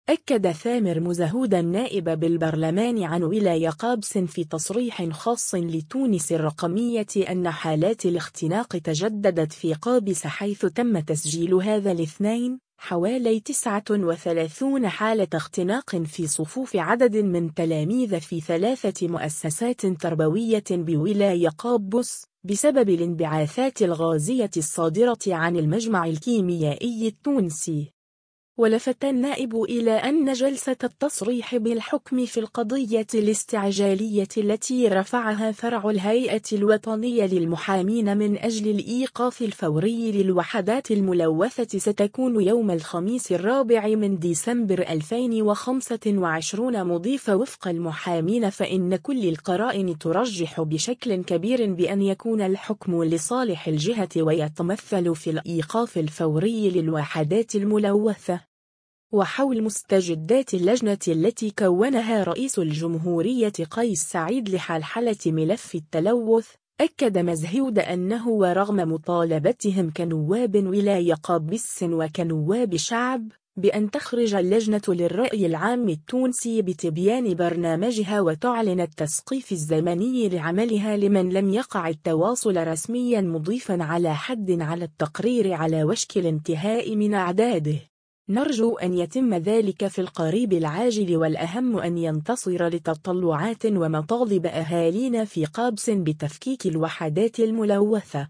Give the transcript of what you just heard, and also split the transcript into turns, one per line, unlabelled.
أكد ثامر مزهود النائب بالبرلمان عن ولاية قابس في تصريح خاص لتونس الرقمية أن حالات الاختناق تجددت في قابس، حيث تم تسجيل هذا الاثنين حوالي 39 حالة اختناق في صفوف عدد من تلاميذ في 3 مؤسسات تربوية بولاية قابس بسبب الانبعاثات الغازية الصادرة عن المجمع الكيميائي التونسي. ولفت النائب إلى أن جلسة التصريح بالحكم في القضية الاستعجالية التي رفعها فرع الهيئة الوطنية للمحامين من أجل الإيقاف الفوري للوحدات الملوثة ستكون يوم الخميس 4 ديسمبر 2025، مضيف وفق المحامين فإن كل القرائن ترجح بشكل كبير بأن يكون الحكم لصالح الجهة ويتمثل في الإيقاف الفوري للوحدات الملوثة. وحول مستجدات اللجنة التي كونها رئيس الجمهورية قيس سعيد لحلحلة ملف التلوث، أكد مزهود أنه ورغم مطالبتهم كنواب ولاية قابس وكنواب شعب بأن تخرج اللجنة للرأي العام التونسي بتبيان برنامجها وتعلن التسقيف الزمني لعملها لمن لم يقع التواصل رسميا، مضيفا على حد على التقرير على وشك الانتهاء من أعداده. نرجو أن يتم ذلك في القريب العاجل، والأهم أن ينتصر لتطلعات ومطالب أهالينا في قابس بتفكيك الوحدات الملوثة.